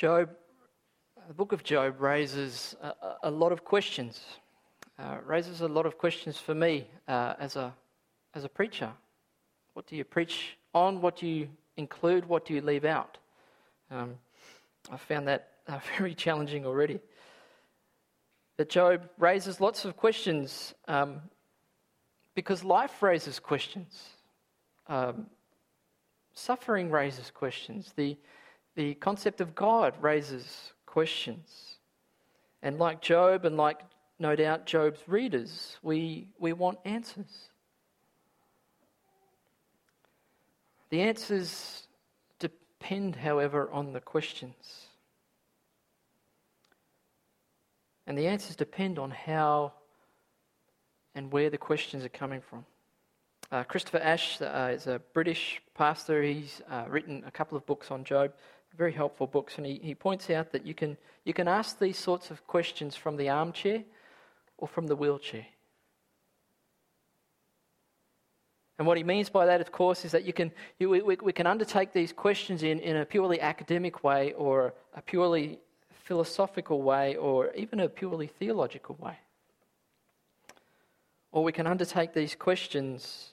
The book of Job raises a lot of questions. Raises a lot of questions for me as a preacher. What do you preach on? What do you include? What do you leave out? I found that very challenging already. But Job raises lots of questions because life raises questions. Suffering raises questions. The concept of God raises questions. And like Job, and like no doubt Job's readers, we want answers. The answers depend, however, on the questions. And the answers depend on how and where the questions are coming from. Christopher Ash is a British pastor. He's written a couple of books on Job, very helpful books, and he points out that you can ask these sorts of questions from the armchair or from the wheelchair. And what he means by that, of course, is that we can undertake these questions in a purely academic way, or a purely philosophical way, or even a purely theological way. Or we can undertake these questions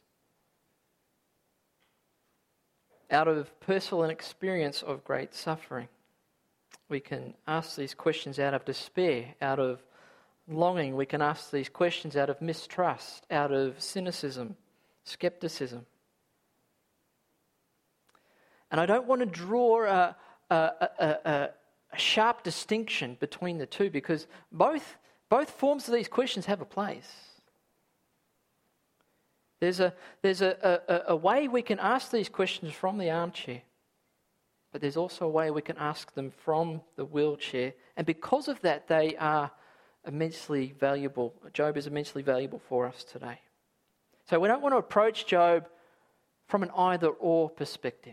out of personal experience of great suffering. We can ask these questions out of despair, out of longing. We can ask these questions out of mistrust, out of cynicism, skepticism. And I don't want to draw a sharp distinction between the two, because both forms of these questions have a place. There's a way we can ask these questions from the armchair, but there's also a way we can ask them from the wheelchair. And because of that, they are immensely valuable. Job is immensely valuable for us today. So we don't want to approach Job from an either-or perspective.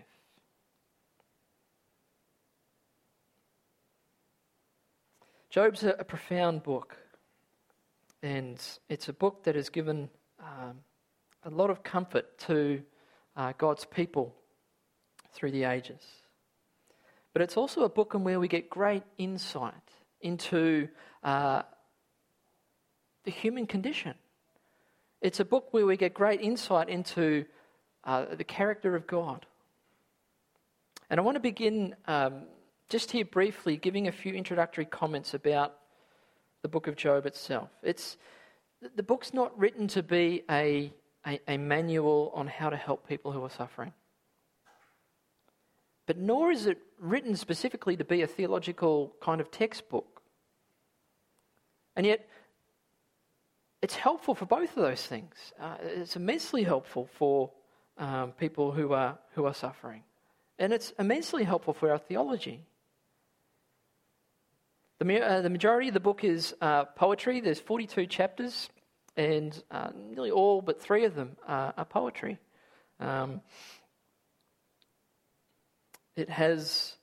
Job's a profound book, and it's a book that has given a lot of comfort to God's people through the ages. But it's also a book in where we get great insight into the human condition. It's a book where we get great insight into the character of God. And I want to begin just here briefly giving a few introductory comments about the book of Job itself. The book's not written to be a manual on how to help people who are suffering. But nor is it written specifically to be a theological kind of textbook. And yet, it's helpful for both of those things. It's immensely helpful for people who are suffering. And it's immensely helpful for our theology. The majority of the book is poetry. There's 42 chapters. And nearly all but 3 of them are poetry. It has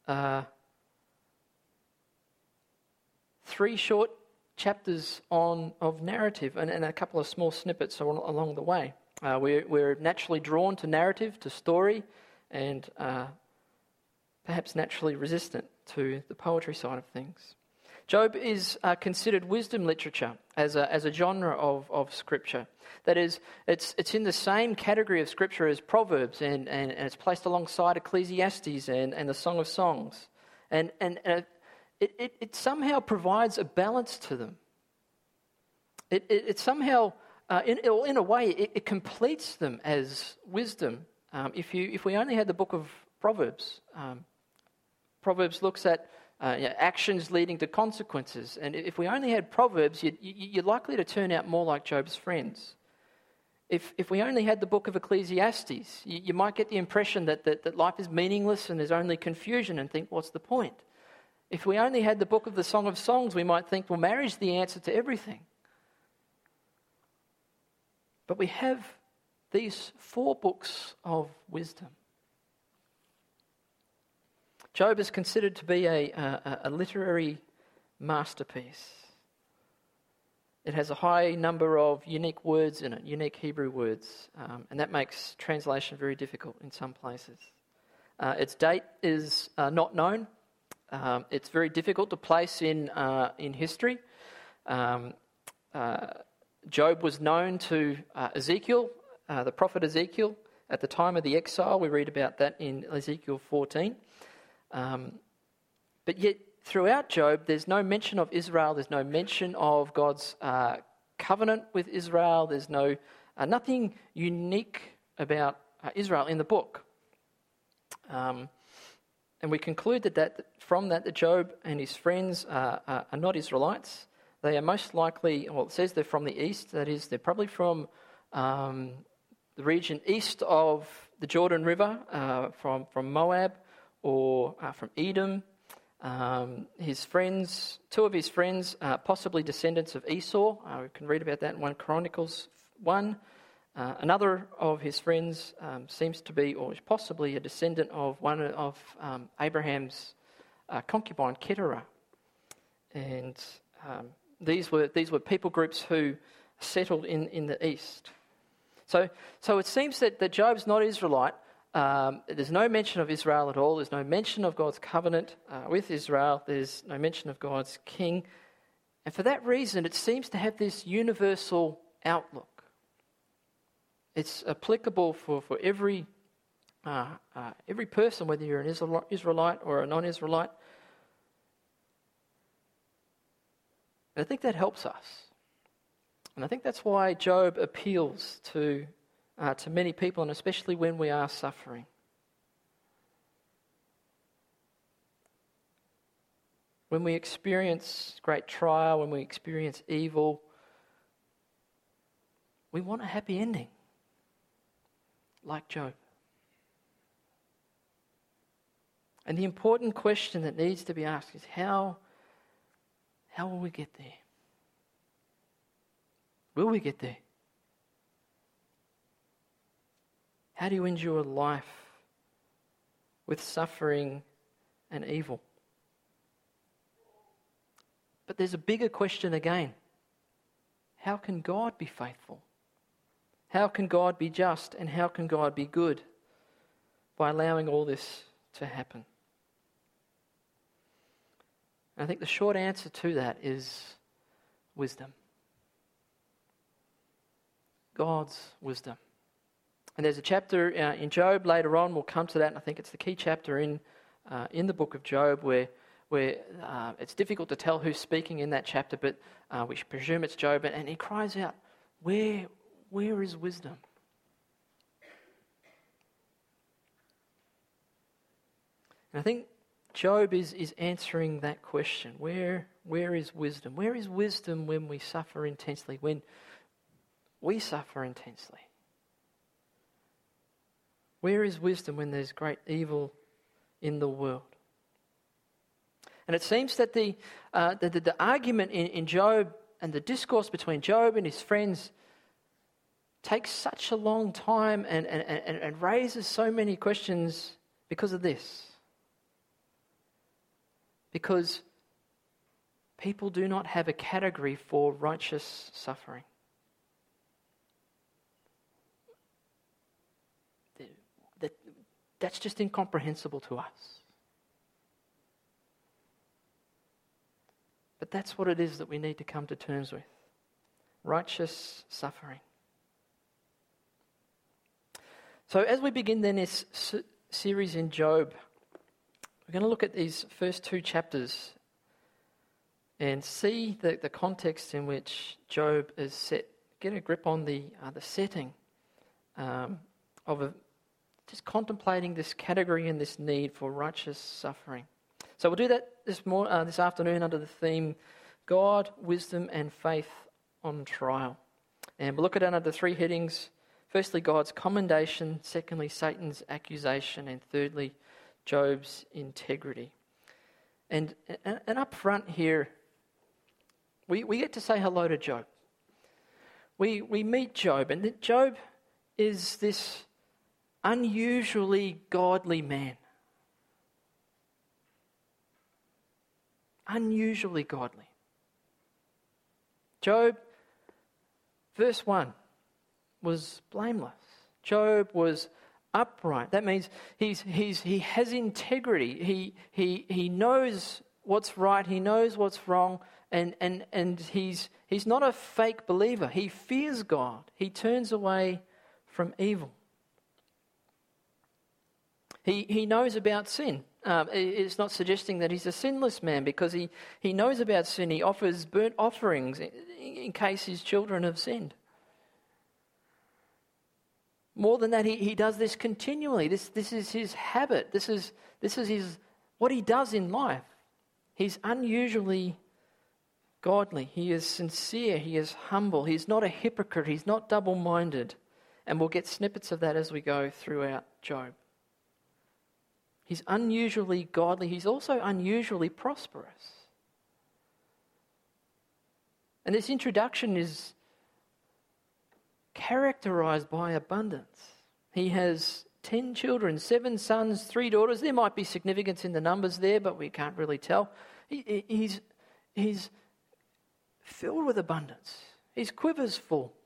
3 short chapters of narrative and a couple of small snippets along the way. We're naturally drawn to narrative, to story, and perhaps naturally resistant to the poetry side of things. Job is considered wisdom literature as a genre of Scripture. That is, it's in the same category of Scripture as Proverbs, and it's placed alongside Ecclesiastes and the Song of Songs. And it somehow provides a balance to them. It somehow, in a way, it completes them as wisdom. If we only had the book of Proverbs, Proverbs looks at actions leading to consequences. And if we only had Proverbs, you're likely to turn out more like Job's friends. If we only had the book of Ecclesiastes, you might get the impression that life is meaningless and there's only confusion and think, what's the point? If we only had the book of the Song of Songs, we might think, well, marriage is the answer to everything. But we have these 4 books of wisdom. Job is considered to be a literary masterpiece. It has a high number of unique words in it, unique Hebrew words, and that makes translation very difficult in some places. Its date is not known. It's very difficult to place in history. Job was known to Ezekiel, the prophet Ezekiel, at the time of the exile. We read about that in Ezekiel 14. But yet, throughout Job, there's no mention of Israel. There's no mention of God's covenant with Israel. There's nothing unique about Israel in the book. And we conclude that Job and his friends are not Israelites. They are most likely, well, it says they're from the east. That is, they're probably from the region east of the Jordan River, from Moab or from Edom. His friends, two of his friends, possibly descendants of Esau. We can read about that in 1 Chronicles 1. Another of his friends seems to be, or is possibly, a descendant of one of Abraham's concubine, Keturah. And these were people groups who settled in the east. So it seems that Job's not Israelite. There's no mention of Israel at all. There's no mention of God's covenant with Israel. There's no mention of God's king. And for that reason, it seems to have this universal outlook. It's applicable for every person, whether you're an Israelite or a non-Israelite. And I think that helps us. And I think that's why Job appeals to many people, and especially when we are suffering. When we experience great trial, when we experience evil, we want a happy ending, like Job. And the important question that needs to be asked is how will we get there? Will we get there? How do you endure life with suffering and evil? But there's a bigger question again. How can God be faithful? How can God be just? And how can God be good by allowing all this to happen? And I think the short answer to that is wisdom. God's wisdom. And there's a chapter in Job later on, we'll come to that, and I think it's the key chapter in the book of Job where it's difficult to tell who's speaking in that chapter, but we should presume it's Job, and he cries out, where is wisdom? And I think Job is answering that question. Where is wisdom? Where is wisdom when we suffer intensely, when we suffer intensely? Where is wisdom when there's great evil in the world? And it seems that the argument in Job and the discourse between Job and his friends takes such a long time and raises so many questions because of this. Because people do not have a category for righteous suffering. That's just incomprehensible to us. But that's what it is that we need to come to terms with. Righteous suffering. So as we begin then this series in Job, we're going to look at these first two chapters and see the context in which Job is set. Get a grip on the setting of just contemplating this category and this need for righteous suffering. So we'll do that this afternoon under the theme, God, Wisdom and Faith on Trial. And we'll look at it under three headings. Firstly, God's commendation. Secondly, Satan's accusation. And thirdly, Job's integrity. And up front here, we get to say hello to Job. We meet Job, and Job is this unusually godly man. Unusually godly. Job, verse 1, was blameless. Job was upright. That means he has integrity. He knows what's right. He knows what's wrong. And he's not a fake believer. He fears God. He turns away from evil. He knows about sin. It's not suggesting that he's a sinless man, because he knows about sin. He offers burnt offerings in case his children have sinned. More than that, he does this continually. This is his habit. This is his what he does in life. He's unusually godly. He is sincere. He is humble. He's not a hypocrite. He's not double-minded. And we'll get snippets of that as we go throughout Job. He's unusually godly. He's also unusually prosperous. And this introduction is characterized by abundance. He has 10 children, 7 sons, 3 daughters. There might be significance in the numbers there, but we can't really tell. He's filled with abundance. His quiver's full.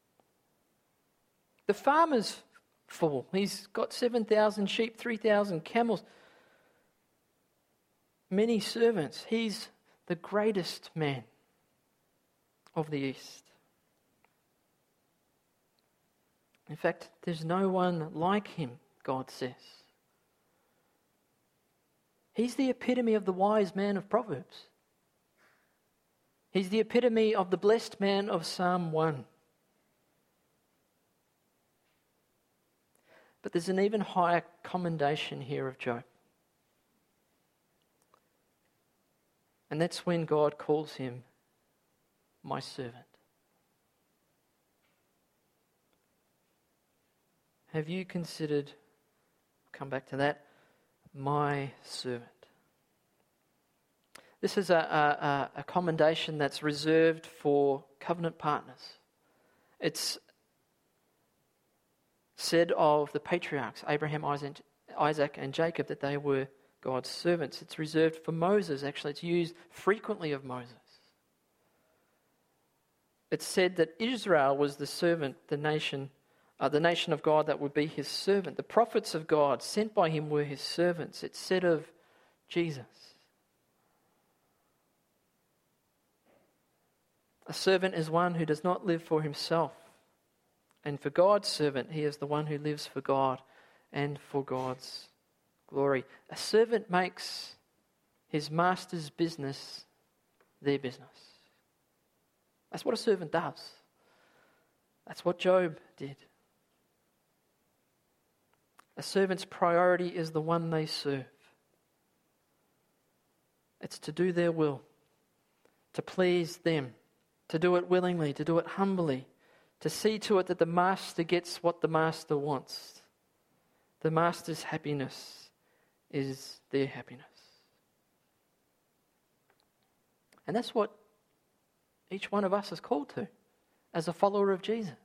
The farmer's full. He's got 7,000 sheep, 3,000 camels, many servants. He's the greatest man of the East. In fact, there's no one like him, God says. He's the epitome of the wise man of Proverbs. He's the epitome of the blessed man of Psalm 1. But there's an even higher commendation here of Job. And that's when God calls him my servant. Have you considered, come back to that, my servant? This is a commendation that's reserved for covenant partners. It's said of the patriarchs, Abraham, Isaac, and Jacob, that they were God's servants. It's reserved for Moses, actually. It's used frequently of Moses. It's said that Israel was the servant, the nation of God that would be his servant. The prophets of God sent by him were his servants. It's said of Jesus. A servant is one who does not live for himself. And for God's servant, he is the one who lives for God and for God's glory. A servant makes his master's business their business. That's what a servant does. That's what Job did. A servant's priority is the one they serve. It's to do their will, to please them, to do it willingly, to do it humbly, to see to it that the master gets what the master wants. The master's happiness is their happiness. And that's what each one of us is called to as a follower of Jesus.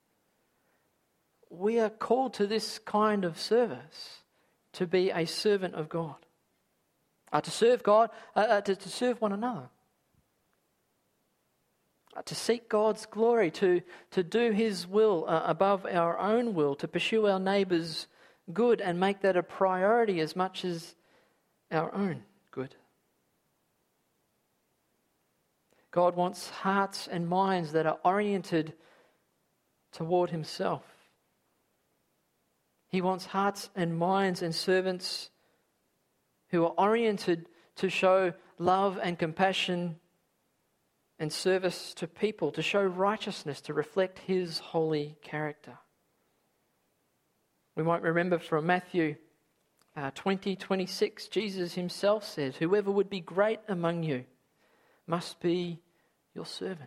We are called to this kind of service, to be a servant of God, to serve God, to serve one another, to seek God's glory, to do his will above our own will, to pursue our neighbour's good and make that a priority as much as our own good. God wants hearts and minds that are oriented toward himself. He wants hearts and minds and servants who are oriented to show love and compassion and service to people, to show righteousness, to reflect his holy character. We might remember from Matthew 20:26, Jesus himself says, "Whoever would be great among you must be your servant."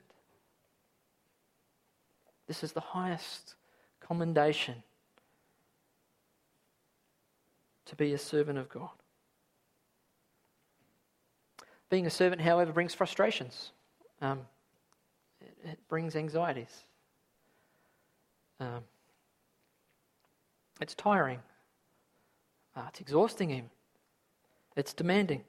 This is the highest commendation, to be a servant of God. Being a servant, however, brings frustrations. It brings anxieties. It's tiring. It's exhausting him. It's demanding.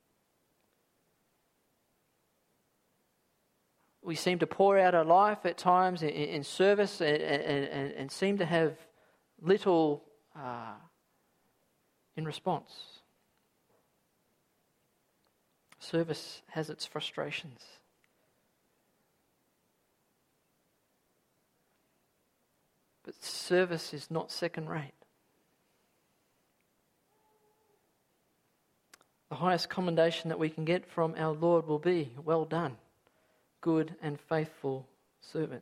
We seem to pour out our life at times in service and seem to have little in response. Service has its frustrations. But service is not second rate. The highest commendation that we can get from our Lord will be, well done, good and faithful servant.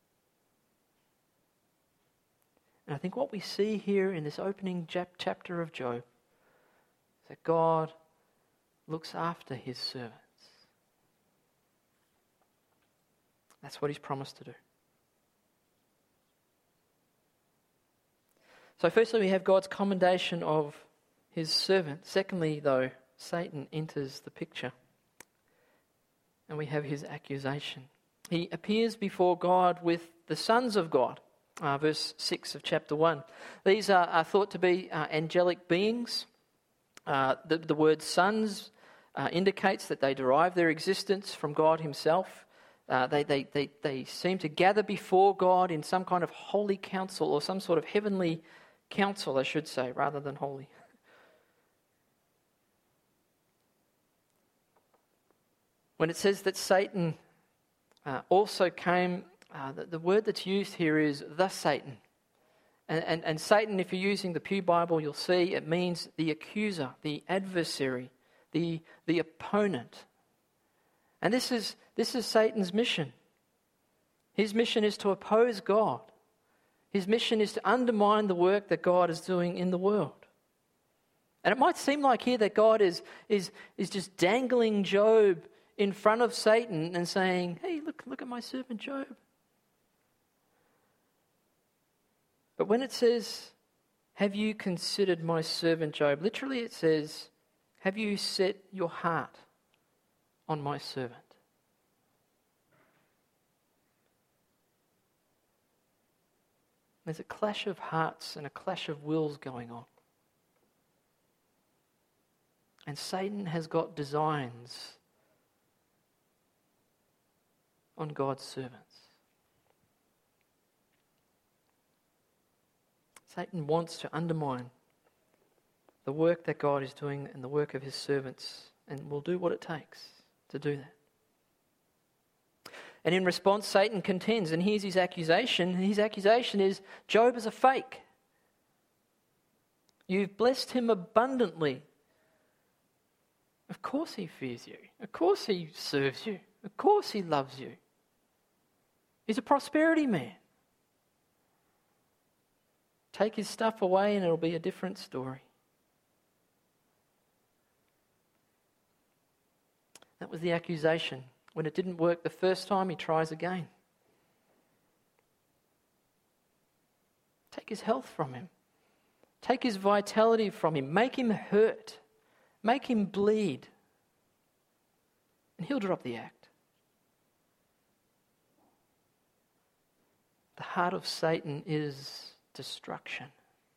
And I think what we see here in this opening chapter of Job is that God looks after his servants. That's what he's promised to do. So firstly, we have God's commendation of his servant. Secondly, though, Satan enters the picture. And we have his accusation. He appears before God with the sons of God. Verse 6 of chapter 1. These are thought to be angelic beings. The word sons indicates that they derive their existence from God himself. They seem to gather before God in some kind of holy council, or some sort of heavenly council, I should say, rather than holy. When it says that Satan also came, the word that's used here is the Satan. And Satan, if you're using the Pew Bible, you'll see it means the accuser, the adversary, the opponent. And this is Satan's mission. His mission is to oppose God. His mission is to undermine the work that God is doing in the world. And it might seem like here that God is just dangling Job in front of Satan and saying, hey, look at my servant Job. But when it says, have you considered my servant Job? Literally it says, have you set your heart on my servant? There's a clash of hearts and a clash of wills going on. And Satan has got designs on God's servants. Satan wants to undermine the work that God is doing and the work of his servants, and will do what it takes to do that. And in response, Satan contends, and here's his accusation. His accusation is, Job is a fake. You've blessed him abundantly. Of course he fears you. Of course he serves you. Of course he loves you. He's a prosperity man. Take his stuff away and it'll be a different story. That was the accusation. When it didn't work the first time, he tries again. Take his health from him. Take his vitality from him. Make him hurt. Make him bleed. And he'll drop the act. The heart of Satan is destruction.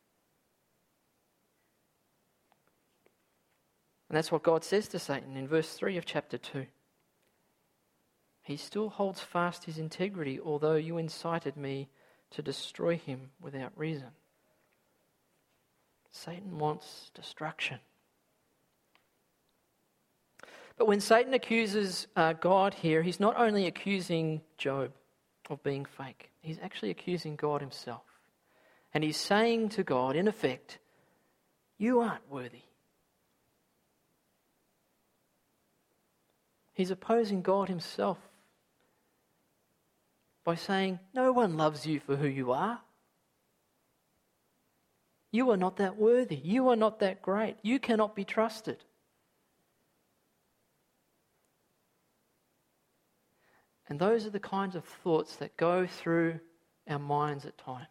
And that's what God says to Satan in verse 3 of chapter 2. He still holds fast his integrity, although you incited me to destroy him without reason. Satan wants destruction. But when Satan accuses God here, he's not only accusing Job of being fake, he's actually accusing God himself. And he's saying to God, in effect, you aren't worthy. He's opposing God himself by saying, no one loves you for who you are. You are not that worthy. You are not that great. You cannot be trusted. And those are the kinds of thoughts that go through our minds at times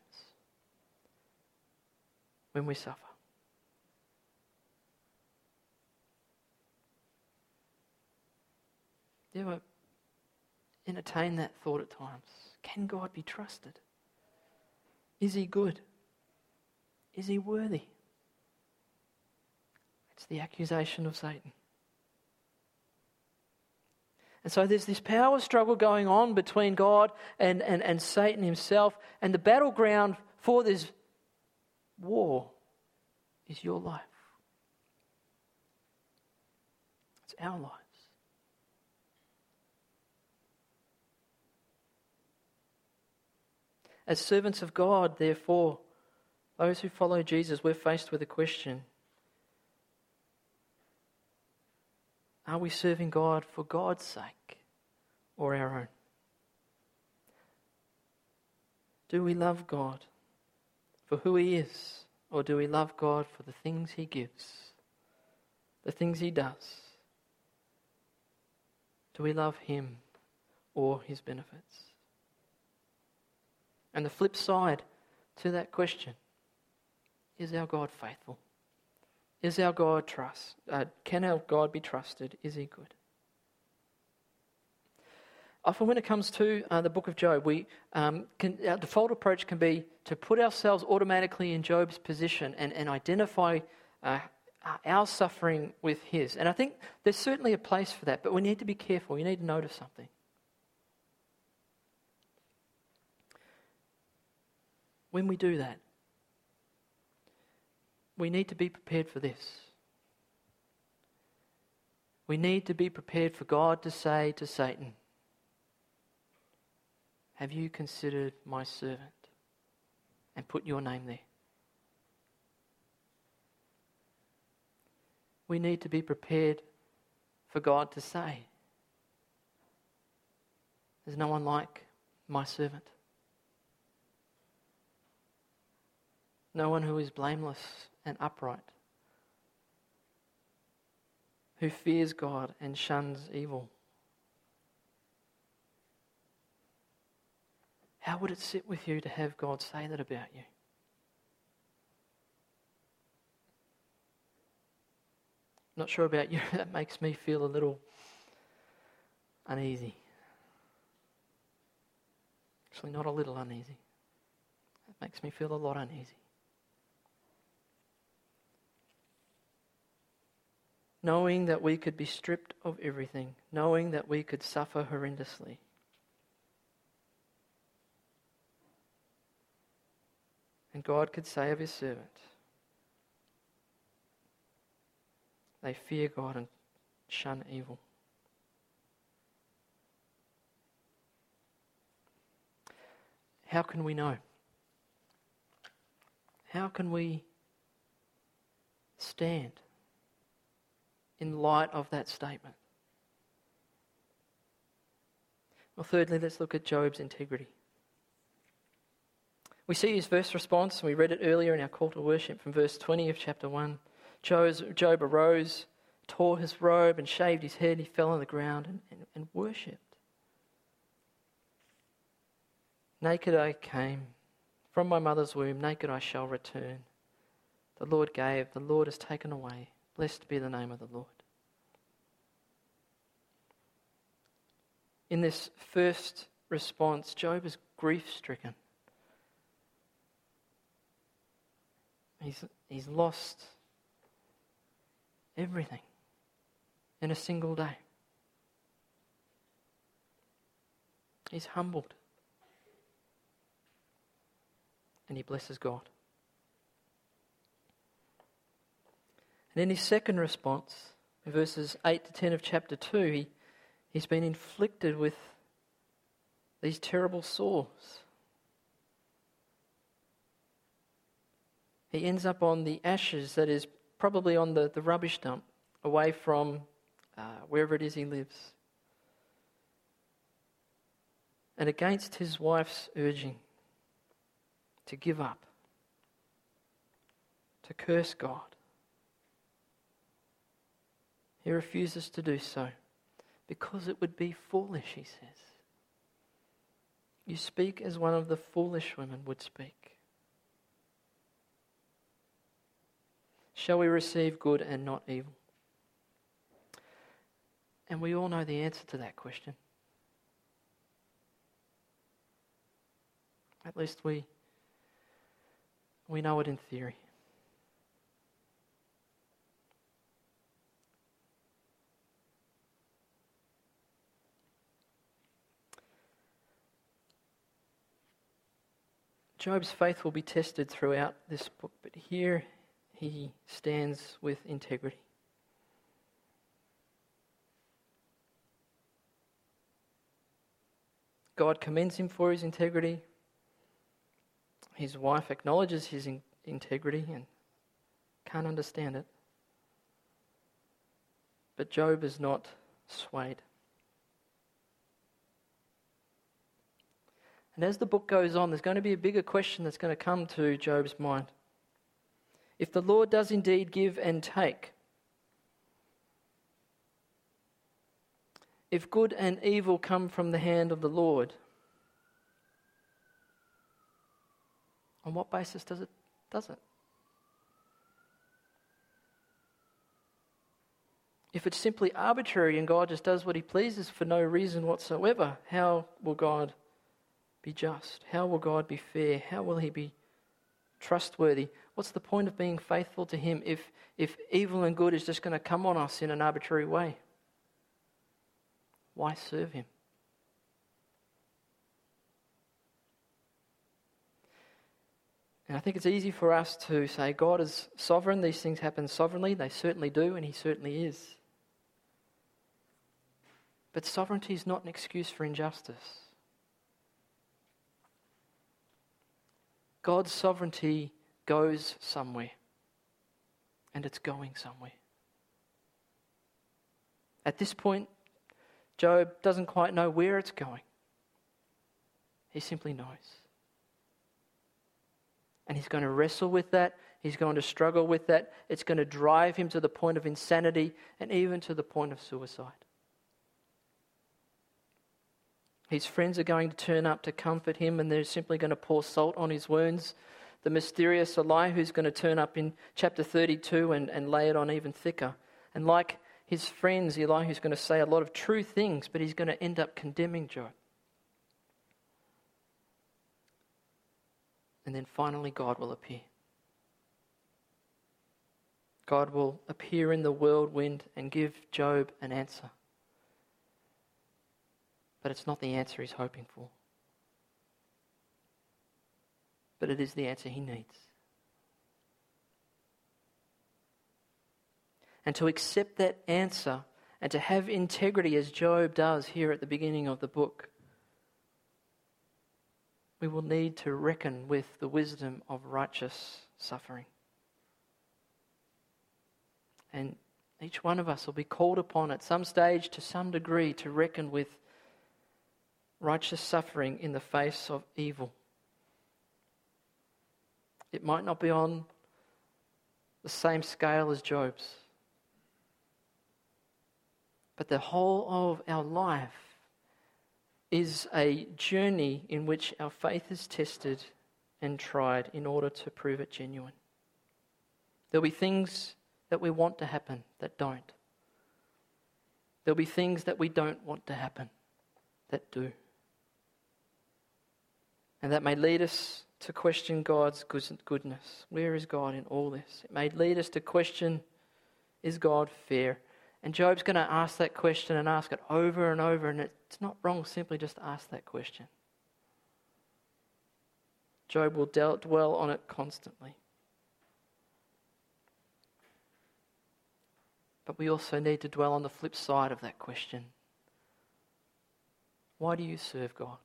when we suffer. Do you ever entertain that thought at times? Can God be trusted? Is he good? Is he worthy? It's the accusation of Satan. And so there's this power struggle going on between God and Satan himself, and the battleground for this war is your life. It's our lives. As servants of God, therefore, those who follow Jesus, we're faced with a question. Are we serving God for God's sake or our own? Do we love God for who He is, or do we love God for the things He gives, the things He does? Do we love Him or His benefits? And the flip side to that question, is our God faithful? Is our God can our God be trusted? Is He good? Often when it comes to the book of Job, our default approach can be to put ourselves automatically in Job's position and identify our suffering with his. And I think there's certainly a place for that, but we need to be careful. You need to notice something. When we do that, we need to be prepared for this. We need to be prepared for God to say to Satan, have you considered my servant? And put your name there. We need to be prepared for God to say, there's no one like my servant. No one who is blameless and upright, who fears God and shuns evil. How would it sit with you to have God say that about you? Not sure about you, that makes me feel a little uneasy. Actually, not a little uneasy. It makes me feel a lot uneasy. Knowing that we could be stripped of everything, knowing that we could suffer horrendously. And God could say of His servant, they fear God and shun evil. How can we know? How can we stand in light of that statement? Well, thirdly, let's look at Job's integrity. We see his first response, and we read it earlier in our call to worship from verse 20 of chapter 1. Job arose, tore his robe and shaved his head. He fell on the ground and worshipped. Naked I came, from my mother's womb, naked I shall return. The Lord gave, the Lord has taken away. Blessed be the name of the Lord. In this first response, Job is grief-stricken. He's lost everything in a single day. He's humbled. And he blesses God. And in his second response, in verses 8 to 10 of chapter 2, he's been inflicted with these terrible sores. He ends up on the ashes, that is probably on the rubbish dump, away from wherever it is he lives. And against his wife's urging to give up, to curse God, he refuses to do so because it would be foolish, he says. You speak as one of the foolish women would speak. Shall we receive good and not evil? And we all know the answer to that question. At least we know it in theory. Job's faith will be tested throughout this book, but here he stands with integrity. God commends him for his integrity. His wife acknowledges his integrity and can't understand it. But Job is not swayed. And as the book goes on, there's going to be a bigger question that's going to come to Job's mind. If the Lord does indeed give and take, if good and evil come from the hand of the Lord, on what basis does it? If it's simply arbitrary and God just does what he pleases for no reason whatsoever, how will God be just? How will God be fair? How will he be trustworthy? What's the point of being faithful to him if evil and good is just going to come on us in an arbitrary way? Why serve him? And I think it's easy for us to say God is sovereign, these things happen sovereignly. They certainly do, and he certainly is. But sovereignty is not an excuse for injustice. God's sovereignty goes somewhere, and it's going somewhere. At this point, Job doesn't quite know where it's going. He simply knows. And he's going to wrestle with that. He's going to struggle with that. It's going to drive him to the point of insanity and even to the point of suicide. His friends are going to turn up to comfort him, and they're simply going to pour salt on his wounds. The mysterious Elihu's going to turn up in chapter 32 and lay it on even thicker. And like his friends, Elihu's going to say a lot of true things, but he's going to end up condemning Job. And then finally God will appear. God will appear in the whirlwind and give Job an answer. But it's not the answer he's hoping for. But it is the answer he needs. And to accept that answer and to have integrity as Job does here at the beginning of the book, we will need to reckon with the wisdom of righteous suffering. And each one of us will be called upon at some stage, to some degree, to reckon with righteous suffering in the face of evil. It might not be on the same scale as Job's, but the whole of our life is a journey in which our faith is tested and tried in order to prove it genuine. There'll be things that we want to happen that don't. There'll be things that we don't want to happen that do. And that may lead us to question God's goodness. Where is God in all this? It may lead us to question, is God fair? And Job's going to ask that question and ask it over and over, and it's not wrong simply just to ask that question. Job will dwell on it constantly. But we also need to dwell on the flip side of that question. Why do you serve God?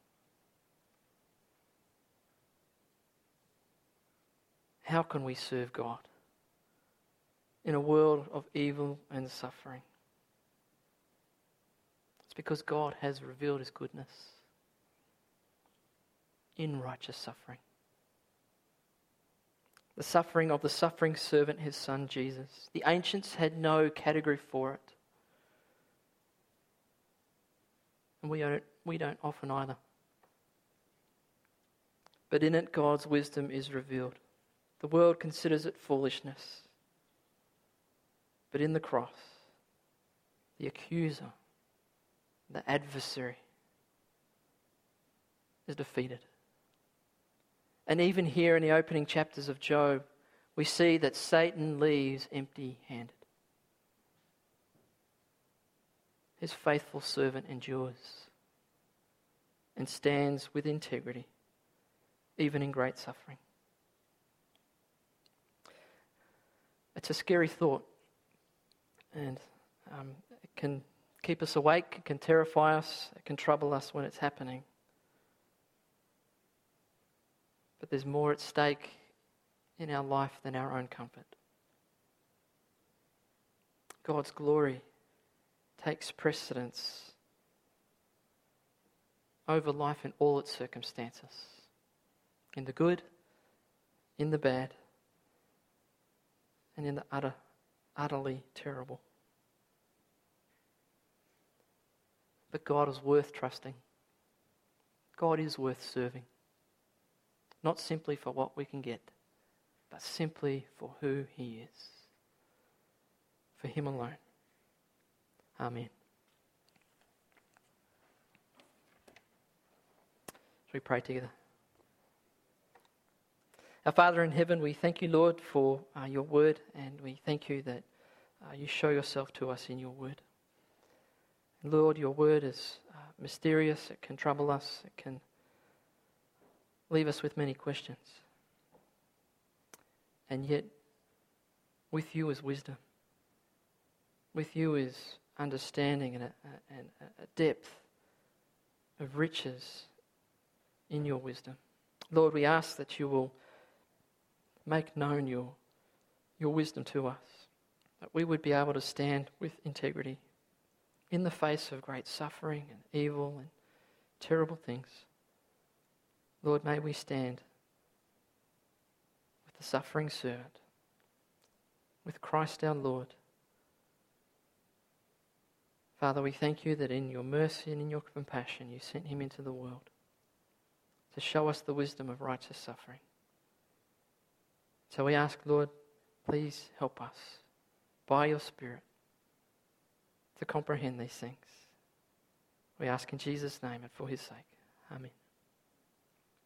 How can we serve God in a world of evil and suffering? It's because God has revealed his goodness in righteous suffering. The suffering of the suffering servant, his son Jesus. The ancients had no category for it. And we don't often either. But in it, God's wisdom is revealed. The world considers it foolishness. But in the cross, the accuser, the adversary, is defeated. And even here in the opening chapters of Job, we see that Satan leaves empty-handed. His faithful servant endures and stands with integrity, even in great suffering. It's a scary thought, and it can keep us awake, it can terrify us, it can trouble us when it's happening. But there's more at stake in our life than our own comfort. God's glory takes precedence over life in all its circumstances, in the good, in the bad, and in the utterly terrible. But God is worth trusting. God is worth serving. Not simply for what we can get, but simply for who He is. For Him alone. Amen. Shall we pray together? Our Father in heaven, we thank you, Lord, for your word, and we thank you that you show yourself to us in your word. Lord, your word is mysterious, it can trouble us, it can leave us with many questions. And yet, with you is wisdom. With you is understanding and a depth of riches in your wisdom. Lord, we ask that you will make known your wisdom to us, that we would be able to stand with integrity in the face of great suffering and evil and terrible things. Lord, may we stand with the suffering servant, with Christ our Lord. Father, we thank you that in your mercy and in your compassion you sent him into the world to show us the wisdom of righteous suffering. So we ask, Lord, please help us by your Spirit to comprehend these things. We ask in Jesus' name and for his sake. Amen.